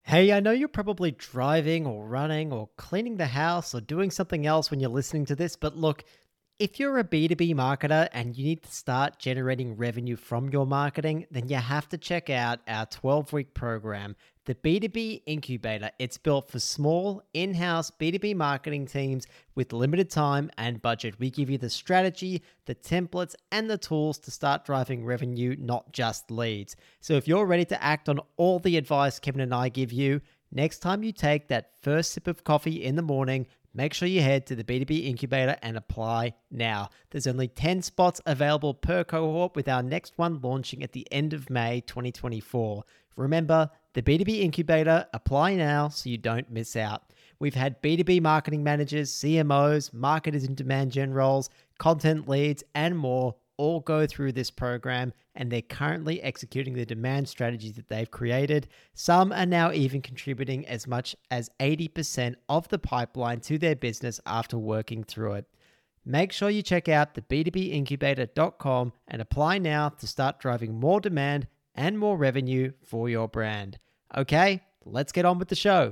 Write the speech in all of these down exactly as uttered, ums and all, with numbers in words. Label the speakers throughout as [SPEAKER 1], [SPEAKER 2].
[SPEAKER 1] Hey, I know you're probably driving or running or cleaning the house or doing something else when you're listening to this, but look, if you're a B two B marketer and you need to start generating revenue from your marketing, then you have to check out our twelve week program, the B two B Incubator. It's built for small, in-house B two B marketing teams with limited time and budget. We give you the strategy, the templates, and the tools to start driving revenue, not just leads. So if you're ready to act on all the advice Kevin and I give you, next time you take that first sip of coffee in the morning, make sure you head to the B two B Incubator and apply now. There's only ten spots available per cohort, with our next one launching at the end of May twenty twenty-four. Remember, the B two B Incubator, apply now so you don't miss out. We've had B two B marketing managers, C M Os, marketers in demand gen roles, content leads, and more all go through this program, and they're currently executing the demand strategies that they've created. Some are now even contributing as much as eighty percent of the pipeline to their business after working through it. Make sure you check out the b two b incubator dot com and apply now to start driving more demand and more revenue for your brand. Okay, let's get on with the show.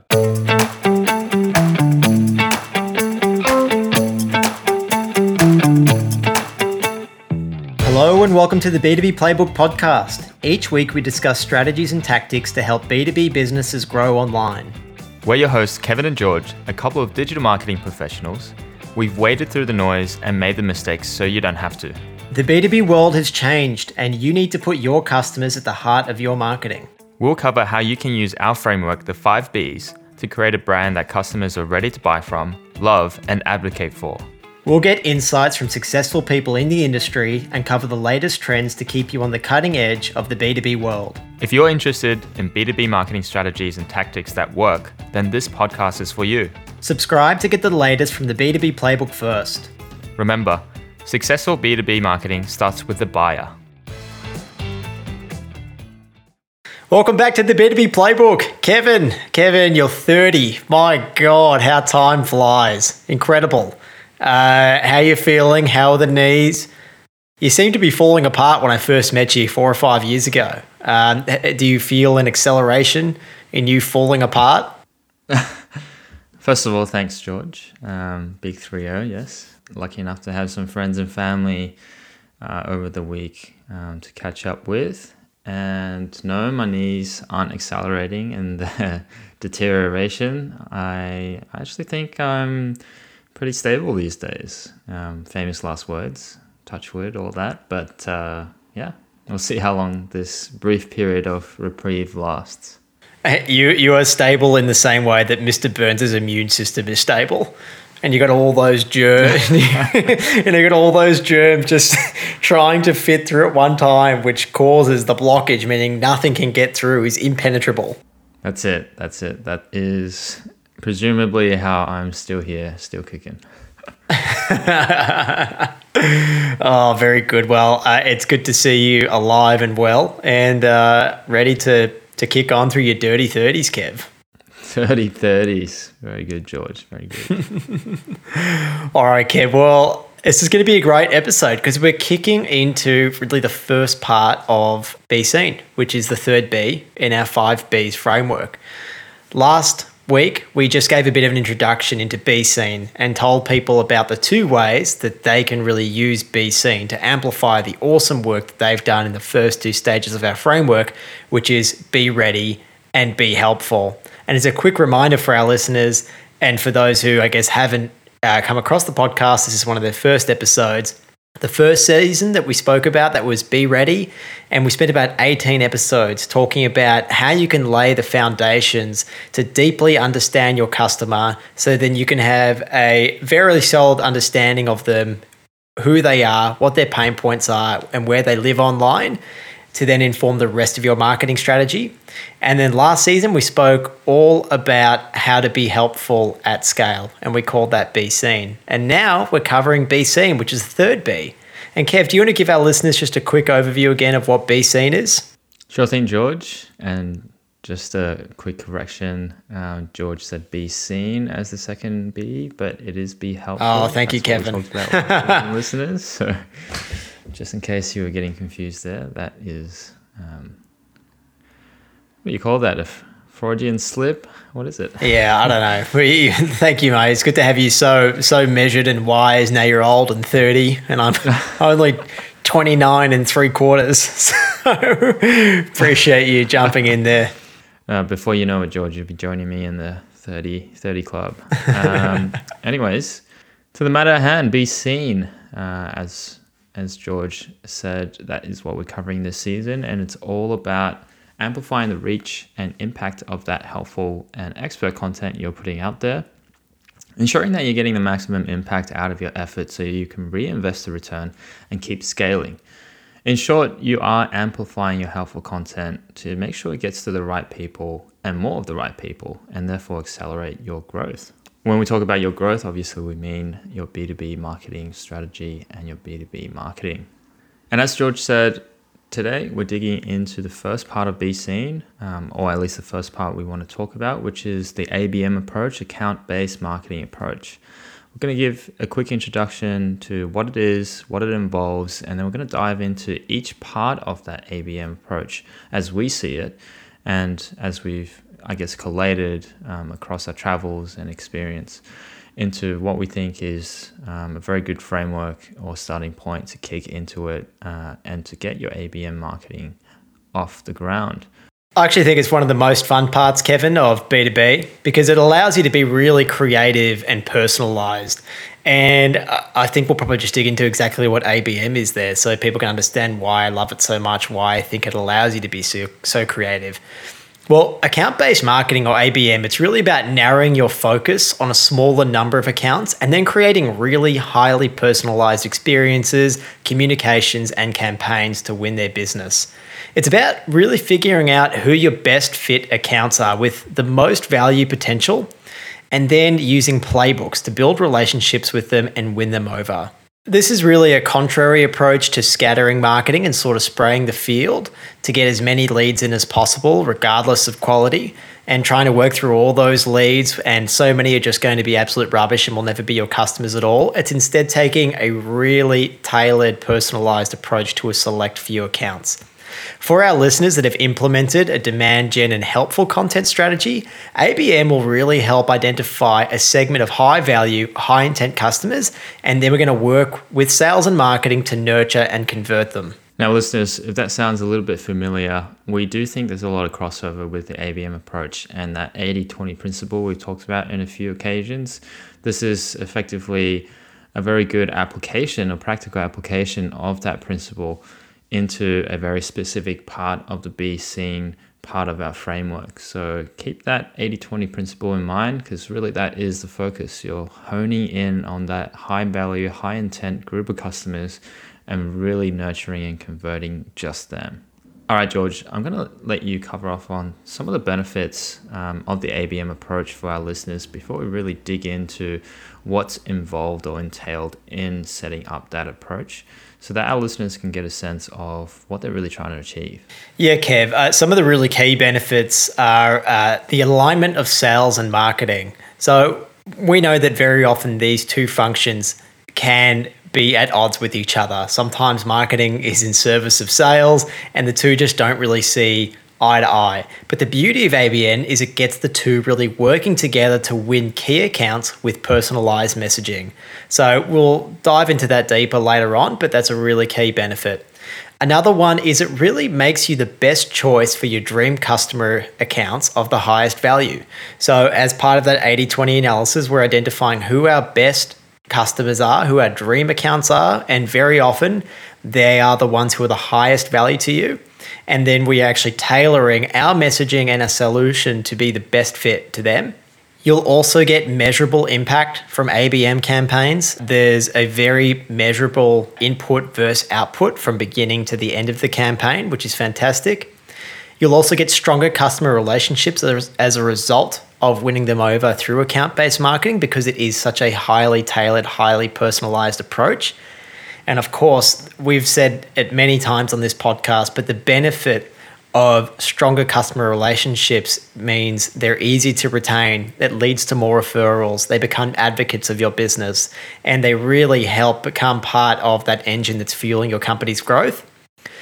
[SPEAKER 1] Hello and welcome to the B two B Playbook podcast. Each week we discuss strategies and tactics to help B two B businesses grow online.
[SPEAKER 2] We're your hosts, Kevin and George, a couple of digital marketing professionals. We've waded through the noise and made the mistakes so you don't have to.
[SPEAKER 1] The B two B world has changed, and you need to put your customers at the heart of your marketing.
[SPEAKER 2] We'll cover how you can use our framework, the five B's, to create a brand that customers are ready to buy from, love, and advocate for.
[SPEAKER 1] We'll get insights from successful people in the industry and cover the latest trends to keep you on the cutting edge of the B two B world.
[SPEAKER 2] If you're interested in B two B marketing strategies and tactics that work, then this podcast is for you.
[SPEAKER 1] Subscribe to get the latest from the B two B Playbook first.
[SPEAKER 2] Remember, successful B two B marketing starts with the buyer.
[SPEAKER 1] Welcome back to the B two B Playbook. Kevin, Kevin, you're thirty. My God, how time flies. Incredible. Uh, how you feeling? How are the knees? You seem to be falling apart when I first met you four or five years ago. Um, do you feel an acceleration in you falling apart?
[SPEAKER 3] First of all, thanks, George. Um, big three oh, yes. Lucky enough to have some friends and family uh, over the week um, to catch up with. And no, my knees aren't accelerating in the deterioration. I actually think I'm pretty stable these days. Um, famous last words, touch wood, all that. But uh, yeah, we'll see how long this brief period of reprieve lasts.
[SPEAKER 1] You you are stable in the same way that Mister Burns' immune system is stable. And you got all those germs, and you got all those germs just trying to fit through at one time, which causes the blockage, meaning nothing can get through, is impenetrable.
[SPEAKER 3] That's it. That's it. That is presumably how I'm still here, still kicking.
[SPEAKER 1] Oh, very good. Well, uh, it's good to see you alive and well, and uh, ready to to kick on through your dirty thirties, Kev.
[SPEAKER 3] Dirty thirties. Very good, George. Very good.
[SPEAKER 1] All right, Kev. Well, this is going to be a great episode because we're kicking into really the first part of Be Seen, which is the third B in our five B's framework. Last week, we just gave a bit of an introduction into Be Seen and told people about the two ways that they can really use Be Seen to amplify the awesome work that they've done in the first two stages of our framework, which is Be Ready and Be Helpful. And as a quick reminder for our listeners, and for those who, I guess, haven't uh, come across the podcast, this is one of their first episodes. The first season that we spoke about, that was Be Ready, and we spent about eighteen episodes talking about how you can lay the foundations to deeply understand your customer so then you can have a very solid understanding of them, who they are, what their pain points are, and where they live online, to then inform the rest of your marketing strategy. And then last season, we spoke all about how to be helpful at scale, and we called that Be Seen. And now we're covering Be Seen, which is the third B. And Kev, do you want to give our listeners just a quick overview again of what Be Seen is?
[SPEAKER 3] Sure thing, George. And just a quick correction, uh, George said Be Seen as the second B, but it is Be Helpful.
[SPEAKER 1] Oh, thank
[SPEAKER 3] That's
[SPEAKER 1] you, Kevin.
[SPEAKER 3] What we talked about with listeners. So just in case you were getting confused there, that is, um, what do you call that? A f- Freudian slip. What is it?
[SPEAKER 1] Yeah, I don't know. We, thank you, mate. It's good to have you so so measured and wise. Now you're old and thirty, and I'm only twenty-nine and three quarters. So appreciate you jumping in there.
[SPEAKER 3] Uh, before you know it, George, you'll be joining me in the thirty, thirty club. Um, anyways, to the matter at hand, be seen. Uh, as as George said, that is what we're covering this season, and it's all about amplifying the reach and impact of that helpful and expert content you're putting out there, ensuring that you're getting the maximum impact out of your effort so you can reinvest the return and keep scaling. In short, you are amplifying your helpful content to make sure it gets to the right people and more of the right people, and therefore accelerate your growth. When we talk about your growth, obviously we mean your B two B marketing strategy and your B two B marketing. And as George said, today we're digging into the first part of Be Seen, um, or at least the first part we want to talk about, which is the A B M approach, account-based marketing approach. We're going to give a quick introduction to what it is, what it involves, and then we're going to dive into each part of that A B M approach as we see it, and as we've, I guess, collated um, across our travels and experience into what we think is um, a very good framework or starting point to kick into it uh, and to get your A B M marketing off the ground.
[SPEAKER 1] I actually think it's one of the most fun parts, Kevin, of B two B, because it allows you to be really creative and personalized. And I think we'll probably just dig into exactly what A B M is there so people can understand why I love it so much, why I think it allows you to be so, so creative. Well, account-based marketing, or A B M, it's really about narrowing your focus on a smaller number of accounts and then creating really highly personalized experiences, communications, and campaigns to win their business. It's about really figuring out who your best fit accounts are with the most value potential, and then using playbooks to build relationships with them and win them over. This is really a contrary approach to scattering marketing and sort of spraying the field to get as many leads in as possible, regardless of quality, and trying to work through all those leads. And so many are just going to be absolute rubbish and will never be your customers at all. It's instead taking a really tailored, personalized approach to a select few accounts. For our listeners that have implemented a demand gen and helpful content strategy, A B M will really help identify a segment of high value, high intent customers, and then we're going to work with sales and marketing to nurture and convert them.
[SPEAKER 3] Now, listeners, if that sounds a little bit familiar, we do think there's a lot of crossover with the A B M approach and that eighty twenty principle we've talked about in a few occasions. This is effectively a very good application or practical application of that principle into a very specific part of the Be Seen part of our framework. So keep that eighty twenty principle in mind, because really that is the focus. You're honing in on that high value, high intent group of customers and really nurturing and converting just them. All right, George, I'm going to let you cover off on some of the benefits um, of the A B M approach for our listeners before we really dig into what's involved or entailed in setting up that approach, so that our listeners can get a sense of what they're really trying to achieve.
[SPEAKER 1] Yeah, Kev, uh, some of the really key benefits are uh, the alignment of sales and marketing. So we know that very often these two functions can be at odds with each other. Sometimes marketing is in service of sales and the two just don't really see eye to eye. But the beauty of A B M is it gets the two really working together to win key accounts with personalized messaging. So we'll dive into that deeper later on, but that's a really key benefit. Another one is it really makes you the best choice for your dream customer accounts of the highest value. So as part of that eighty twenty analysis, we're identifying who our best customers are, who our dream accounts are, and very often they are the ones who are the highest value to you. And then we are actually tailoring our messaging and our solution to be the best fit to them. You'll also get measurable impact from A B M campaigns. There's a very measurable input versus output from beginning to the end of the campaign, which is fantastic. You'll also get stronger customer relationships as a result of winning them over through account-based marketing, because it is such a highly tailored, highly personalized approach. And of course, we've said it many times on this podcast, but the benefit of stronger customer relationships means they're easy to retain. It leads to more referrals. They become advocates of your business, and they really help become part of that engine that's fueling your company's growth.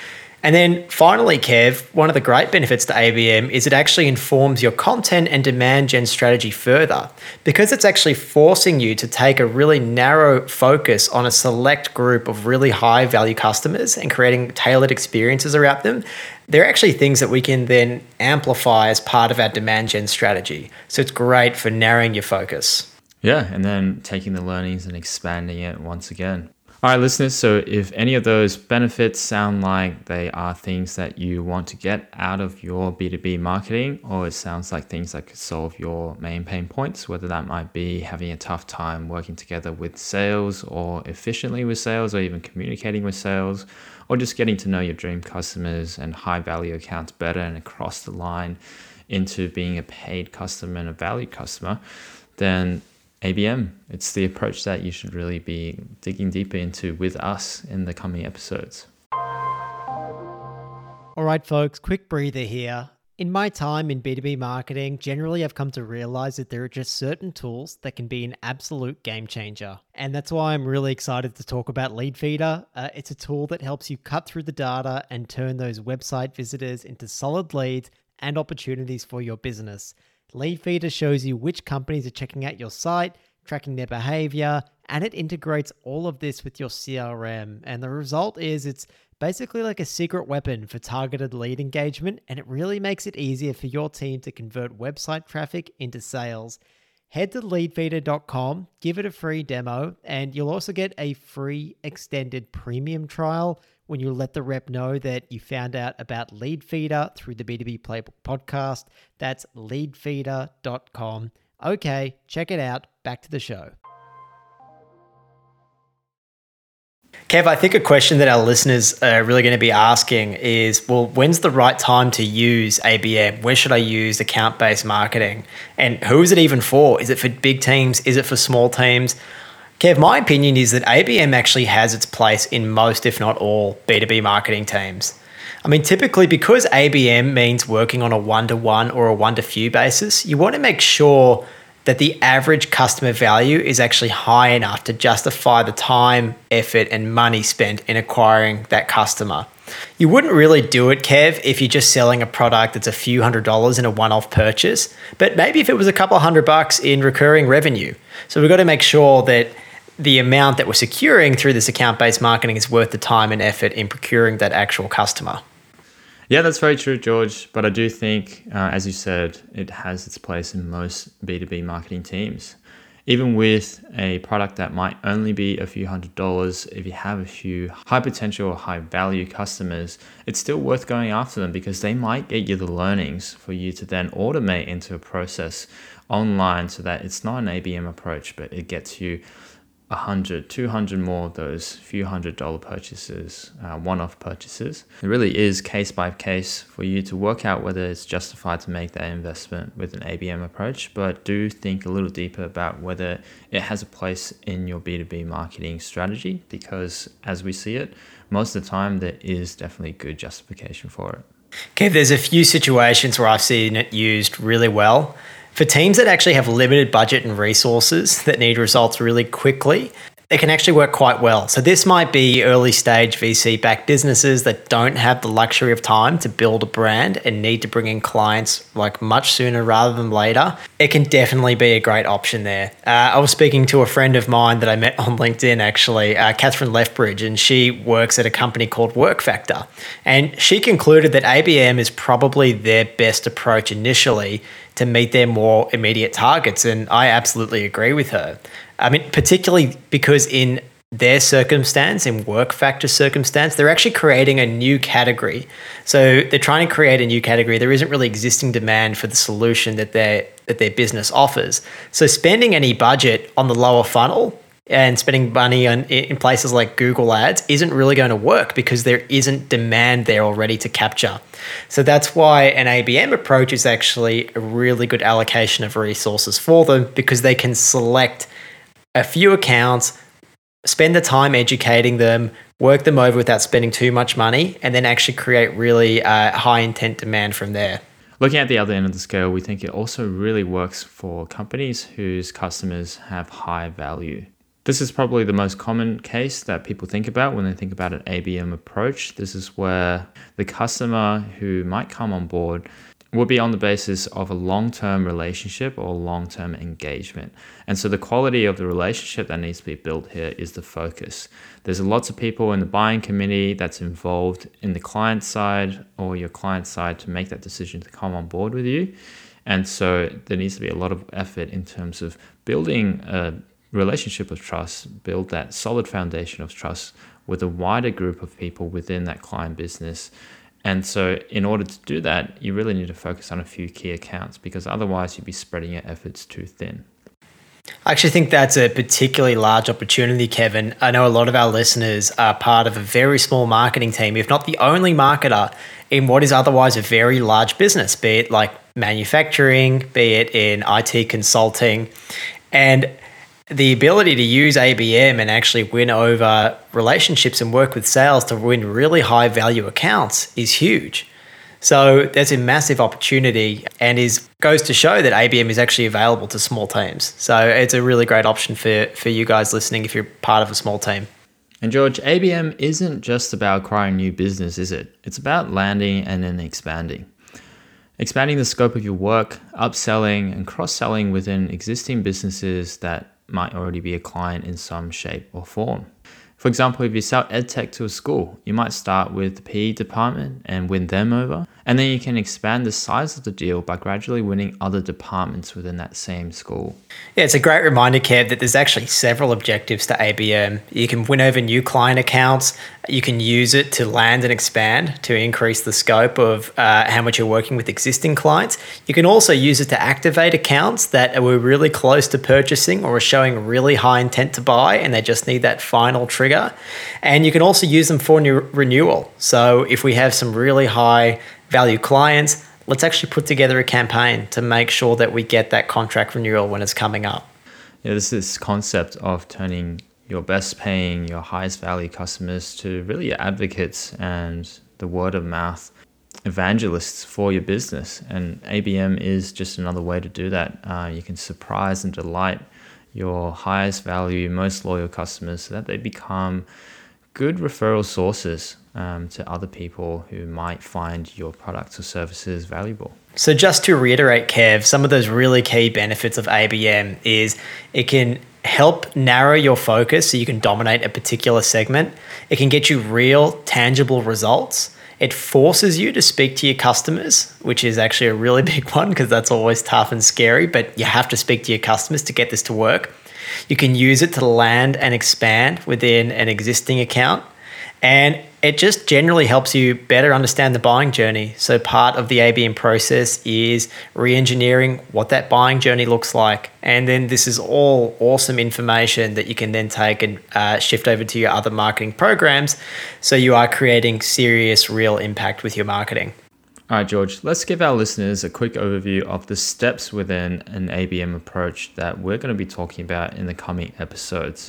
[SPEAKER 1] And then finally, Kev, one of the great benefits to A B M is it actually informs your content and demand gen strategy further, because it's actually forcing you to take a really narrow focus on a select group of really high value customers and creating tailored experiences around them. They're actually things that we can then amplify as part of our demand gen strategy. So it's great for narrowing your focus.
[SPEAKER 3] Yeah, and then taking the learnings and expanding it once again. All right, listeners, so if any of those benefits sound like they are things that you want to get out of your B two B marketing, or it sounds like things that could solve your main pain points, whether that might be having a tough time working together with sales or efficiently with sales, or even communicating with sales, or just getting to know your dream customers and high value accounts better and across the line into being a paid customer and a valued customer, then A B M, it's the approach that you should really be digging deeper into with us in the coming episodes.
[SPEAKER 1] All right, folks, quick breather here. In my time in B two B marketing, generally I've come to realize that there are just certain tools that can be an absolute game changer. And that's why I'm really excited to talk about Leadfeeder. Uh, it's a tool that helps you cut through the data and turn those website visitors into solid leads and opportunities for your business. Leadfeeder shows you which companies are checking out your site, tracking their behavior, and it integrates all of this with your C R M. And the result is it's basically like a secret weapon for targeted lead engagement, and it really makes it easier for your team to convert website traffic into sales. Head to leadfeeder dot com, give it a free demo, and you'll also get a free extended premium trial when you let the rep know that you found out about Leadfeeder through the B two B Playbook podcast. That's leadfeeder dot com. Okay, check it out. Back to the show. Kev, I think a question that our listeners are really going to be asking is, well, when's the right time to use A B M? Where should I use account-based marketing? And who is it even for? Is it for big teams? Is it for small teams? Kev, my opinion is that A B M actually has its place in most, if not all, B two B marketing teams. I mean, typically because A B M means working on a one-to-one or a one-to-few basis, you want to make sure that the average customer value is actually high enough to justify the time, effort, and money spent in acquiring that customer. You wouldn't really do it, Kev, if you're just selling a product that's a few hundred dollars in a one-off purchase, but maybe if it was a couple hundred bucks in recurring revenue. So we've got to make sure that the amount that we're securing through this account-based marketing is worth the time and effort in procuring that actual customer.
[SPEAKER 3] Yeah, that's very true, George. But I do think, uh, as you said, it has its place in most B two B marketing teams. Even with a product that might only be a few hundred dollars, if you have a few high potential or high value customers, it's still worth going after them because they might get you the learnings for you to then automate into a process online so that it's not an A B M approach, but it gets you one hundred, two hundred more of those few hundred dollar purchases, uh, one-off purchases. It really is case by case for you to work out whether it's justified to make that investment with an A B M approach, but do think a little deeper about whether it has a place in your B two B marketing strategy, because as we see it, most of the time there is definitely good justification for it.
[SPEAKER 1] Okay, there's a few situations where I've seen it used really well. For teams that actually have limited budget and resources that need results really quickly, it can actually work quite well. So this might be early stage V C-backed businesses that don't have the luxury of time to build a brand and need to bring in clients like much sooner rather than later. It can definitely be a great option there. Uh, I was speaking to a friend of mine that I met on LinkedIn actually, uh, Catherine Lethbridge, and she works at a company called WorkFactor. And she concluded that A B M is probably their best approach initially to meet their more immediate targets. And I absolutely agree with her. I mean, particularly because in their circumstance, in WorkFactor circumstance, they're actually creating a new category. So they're trying to create a new category. There isn't really existing demand for the solution that their that their business offers. So spending any budget on the lower funnel and spending money on in places like Google Ads isn't really going to work because there isn't demand there already to capture. So that's why an A B M approach is actually a really good allocation of resources for them, because they can select a few accounts, spend the time educating them, work them over without spending too much money, and then actually create really uh, high intent demand from there.
[SPEAKER 3] Looking at the other end of the scale, we think it also really works for companies whose customers have high value. This is probably the most common case that people think about when they think about an A B M approach. This is where the customer who might come on board will be on the basis of a long-term relationship or long-term engagement. And so the quality of the relationship that needs to be built here is the focus. There's lots of people in the buying committee that's involved in the client side or your client side to make that decision to come on board with you. And so there needs to be a lot of effort in terms of building a relationship of trust, build that solid foundation of trust with a wider group of people within that client business. And so in order to do that, you really need to focus on a few key accounts, because otherwise you'd be spreading your efforts too thin.
[SPEAKER 1] I actually think that's a particularly large opportunity, Kevin. I know a lot of our listeners are part of a very small marketing team, if not the only marketer in what is otherwise a very large business, be it like manufacturing, be it in I T consulting. And the ability to use A B M and actually win over relationships and work with sales to win really high value accounts is huge. So there's a massive opportunity, and is goes to show that A B M is actually available to small teams. So it's a really great option for, for you guys listening if you're part of a small team.
[SPEAKER 3] And George, A B M isn't just about acquiring new business, is it? It's about landing and then expanding. Expanding the scope of your work, upselling and cross-selling within existing businesses that might already be a client in some shape or form. For example, if you sell EdTech to a school, you might start with the P E department and win them over, and then you can expand the size of the deal by gradually winning other departments within that same school.
[SPEAKER 1] Yeah, it's a great reminder, Kev, that there's actually several objectives to A B M. You can win over new client accounts. You can use it to land and expand to increase the scope of uh, how much you're working with existing clients. You can also use it to activate accounts that were really close to purchasing or are showing really high intent to buy, and they just need that final trigger. And you can also use them for new renewal. So if we have some really high value clients, let's actually put together a campaign to make sure that we get that contract renewal when it's coming up.
[SPEAKER 3] Yeah, there's this concept of turning your best paying, your highest value customers to really your advocates and the word of mouth evangelists for your business. And A B M is just another way to do that. Uh, you can surprise and delight your highest value, most loyal customers so that they become good referral sources um, to other people who might find your products or services valuable.
[SPEAKER 1] So just to reiterate, Kev, some of those really key benefits of A B M is it can help narrow your focus so you can dominate a particular segment. It can get you real, tangible results. It forces you to speak to your customers, which is actually a really big one because that's always tough and scary, but you have to speak to your customers to get this to work. You can use it to land and expand within an existing account. And it just generally helps you better understand the buying journey. So part of the A B M process is re-engineering what that buying journey looks like. And then this is all awesome information that you can then take and uh, shift over to your other marketing programs. So you are creating serious, real impact with your marketing.
[SPEAKER 3] All right, George, let's give our listeners a quick overview of the steps within an A B M approach that we're going to be talking about in the coming episodes.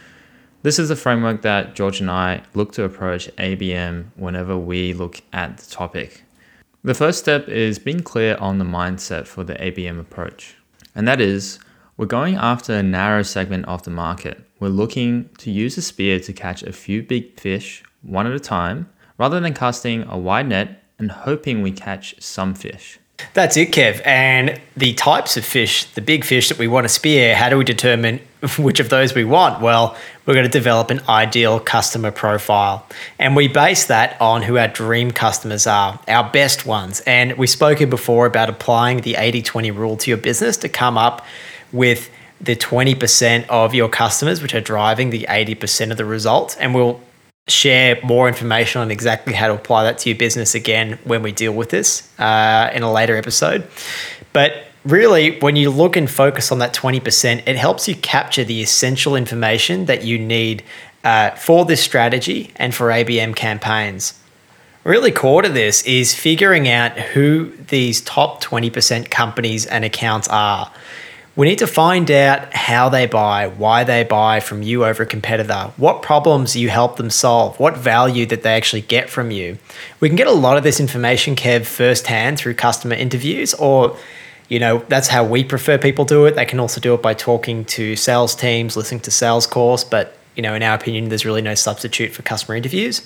[SPEAKER 3] This is the framework that George and I look to approach A B M whenever we look at the topic. The first step is being clear on the mindset for the A B M approach. And that is, we're going after a narrow segment of the market. We're looking to use a spear to catch a few big fish one at a time, rather than casting a wide net and hoping we catch some fish.
[SPEAKER 1] That's it, Kev. And the types of fish, the big fish that we want to spear, how do we determine which of those we want? Well, we're going to develop an ideal customer profile. And we base that on who our dream customers are, our best ones. And we've spoken before about applying the eighty twenty rule to your business to come up with the twenty percent of your customers, which are driving the eighty percent of the results. And we'll share more information on exactly how to apply that to your business again when we deal with this uh, in a later episode. But really, when you look and focus on that twenty percent, it helps you capture the essential information that you need uh, for this strategy and for A B M campaigns. Really core to this is figuring out who these top twenty percent companies and accounts are. We need to find out how they buy, why they buy from you over a competitor, what problems you help them solve, what value that they actually get from you. We can get a lot of this information, Kev, firsthand through customer interviews, or You know, that's how we prefer people do it. They can also do it by talking to sales teams, listening to sales calls. But, you know, in our opinion, there's really no substitute for customer interviews.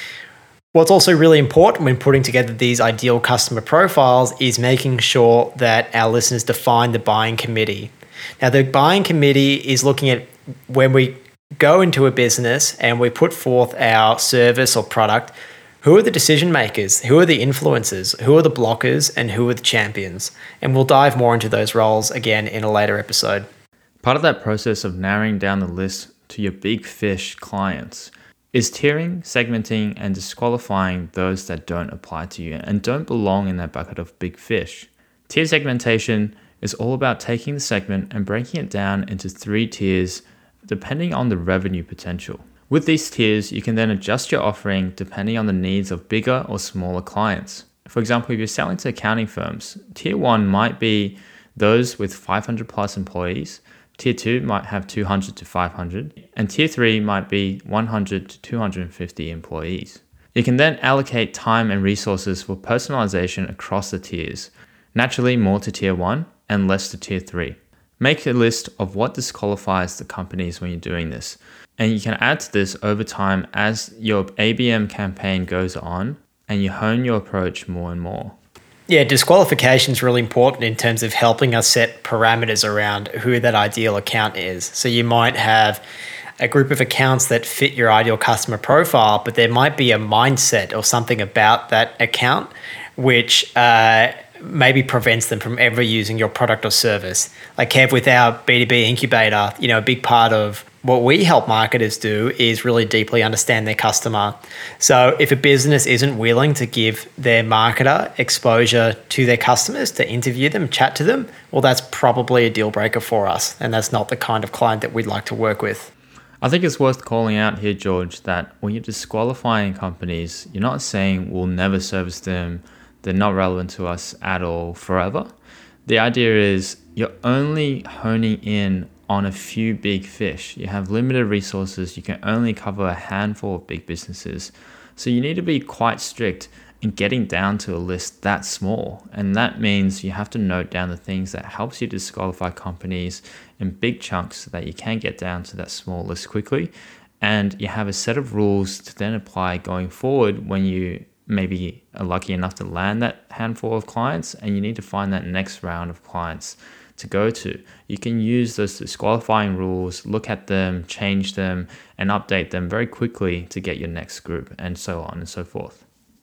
[SPEAKER 1] What's also really important when putting together these ideal customer profiles is making sure that our listeners define the buying committee. Now, the buying committee is looking at when we go into a business and we put forth our service or product, who are the decision makers? Who are the influencers? Who are the blockers? And who are the champions? And we'll dive more into those roles again in a later episode.
[SPEAKER 3] Part of that process of narrowing down the list to your big fish clients is tiering, segmenting, and disqualifying those that don't apply to you and don't belong in that bucket of big fish. Tier segmentation is all about taking the segment and breaking it down into three tiers depending on the revenue potential. With these tiers, you can then adjust your offering depending on the needs of bigger or smaller clients. For example, if you're selling to accounting firms, tier one might be those with five hundred plus employees, tier two might have two hundred to five hundred, and tier three might be one hundred to two hundred fifty employees. You can then allocate time and resources for personalization across the tiers, naturally more to tier one and less to tier three. Make a list of what disqualifies the companies when you're doing this. And you can add to this over time as your A B M campaign goes on and you hone your approach more and more.
[SPEAKER 1] Yeah, disqualification is really important in terms of helping us set parameters around who that ideal account is. So you might have a group of accounts that fit your ideal customer profile, but there might be a mindset or something about that account which uh, maybe prevents them from ever using your product or service. Like Kev, with our B two B incubator, you know, a big part of what we help marketers do is really deeply understand their customer. So if a business isn't willing to give their marketer exposure to their customers, to interview them, chat to them, well, that's probably a deal breaker for us. And that's not the kind of client that we'd like to work with.
[SPEAKER 3] I think it's worth calling out here, George, that when you're disqualifying companies, you're not saying we'll never service them, they're not relevant to us at all forever. The idea is you're only honing in on a few big fish. You have limited resources. You can only cover a handful of big businesses. So you need to be quite strict in getting down to a list that small. And that means you have to note down the things that helps you disqualify companies in big chunks so that you can get down to that small list quickly. And you have a set of rules to then apply going forward when you maybe are lucky enough to land that handful of clients and you need to find that next round of clients to go to. You can use those disqualifying rules, look at them, change them, and update them very quickly to get your next group, and so on and so forth.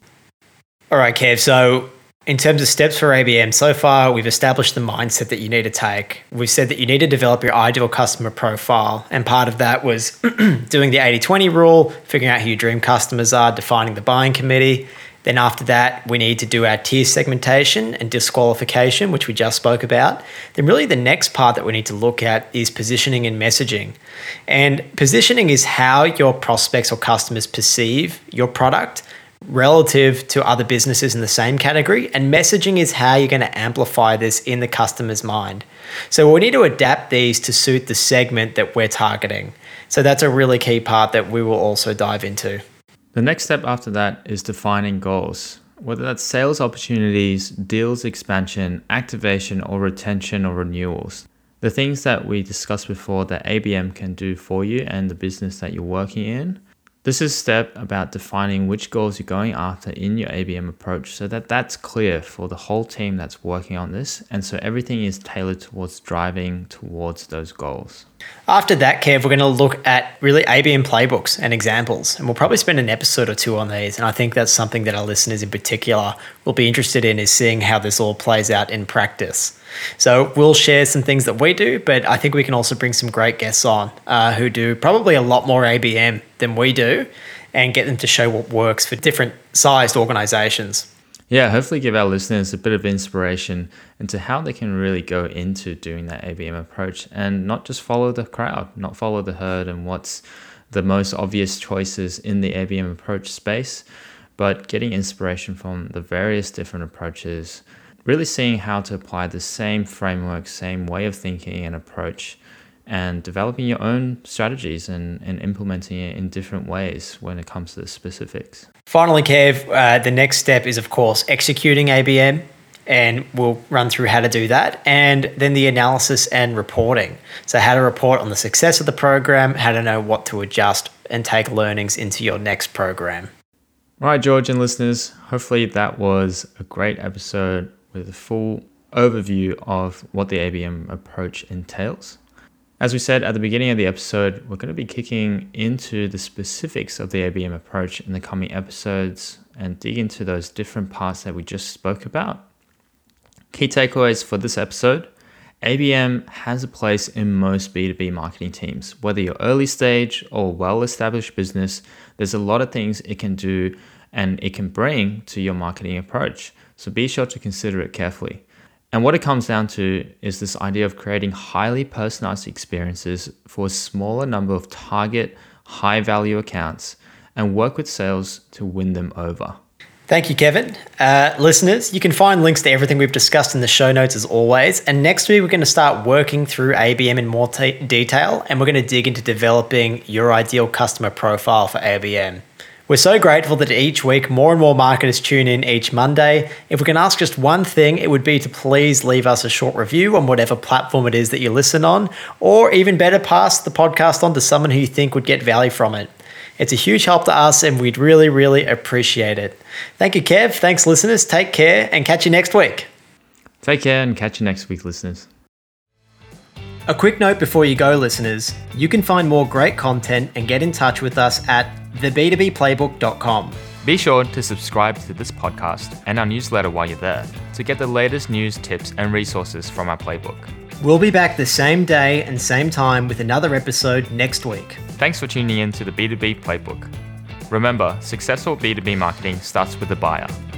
[SPEAKER 1] All right, Kev. So in terms of steps for A B M, so far we've established the mindset that you need to take. We've said that you need to develop your ideal customer profile. And part of that was doing the eighty twenty rule, figuring out who your dream customers are, defining the buying committee. Then after that, we need to do our tier segmentation and disqualification, which we just spoke about. Then really the next part that we need to look at is positioning and messaging. And positioning is how your prospects or customers perceive your product relative to other businesses in the same category. And messaging is how you're going to amplify this in the customer's mind. So we need to adapt these to suit the segment that we're targeting. So that's a really key part that we will also dive into.
[SPEAKER 3] The next step after that is defining goals, whether that's sales opportunities, deals expansion, activation, or retention or renewals. The things that we discussed before that A B M can do for you and the business that you're working in. This is a step about defining which goals you're going after in your A B M approach so that that's clear for the whole team that's working on this. And so everything is tailored towards driving towards those goals.
[SPEAKER 1] After that, Kev, we're going to look at really A B M playbooks and examples, and we'll probably spend an episode or two on these. And I think that's something that our listeners in particular will be interested in, is seeing how this all plays out in practice. So we'll share some things that we do, but I think we can also bring some great guests on uh, who do probably a lot more A B M than we do and get them to show what works for different sized organizations.
[SPEAKER 3] Yeah, hopefully give our listeners a bit of inspiration into how they can really go into doing that A B M approach and not just follow the crowd, not follow the herd and what's the most obvious choices in the A B M approach space, but getting inspiration from the various different approaches, really seeing how to apply the same framework, same way of thinking and approach, and developing your own strategies and, and implementing it in different ways when it comes to the specifics.
[SPEAKER 1] Finally, Kev, uh, the next step is, of course, executing A B M. and we'll run through how to do that. And then the analysis and reporting. So how to report on the success of the program, how to know what to adjust and take learnings into your next program.
[SPEAKER 3] All right, George and listeners, hopefully that was a great episode with a full overview of what the A B M approach entails. As we said at the beginning of the episode, we're going to be kicking into the specifics of the A B M approach in the coming episodes and dig into those different parts that we just spoke about. Key takeaways for this episode: A B M has a place in most B two B marketing teams. Whether you're early stage or well-established business, there's a lot of things it can do and it can bring to your marketing approach. So be sure to consider it carefully. And what it comes down to is this idea of creating highly personalized experiences for a smaller number of target, high-value accounts and work with sales to win them over.
[SPEAKER 1] Thank you, Kevin. Uh, listeners, you can find links to everything we've discussed in the show notes as always. And next week, we're going to start working through A B M in more t- detail, and we're going to dig into developing your ideal customer profile for A B M. We're so grateful that each week more and more marketers tune in each Monday. If we can ask just one thing, it would be to please leave us a short review on whatever platform it is that you listen on, or even better, pass the podcast on to someone who you think would get value from it. It's a huge help to us and we'd really, really appreciate it. Thank you, Kev. Thanks, listeners. Take care and catch you next week.
[SPEAKER 3] Take care and catch you next week, listeners.
[SPEAKER 1] A quick note before you go, listeners. You can find more great content and get in touch with us at the b two b playbook dot com.
[SPEAKER 2] Be sure to subscribe to this podcast and our newsletter while you're there to get the latest news, tips, and resources from our playbook.
[SPEAKER 1] We'll be back the same day and same time with another episode next week.
[SPEAKER 2] Thanks for tuning in to the B two B Playbook. Remember, successful B two B marketing starts with the buyer.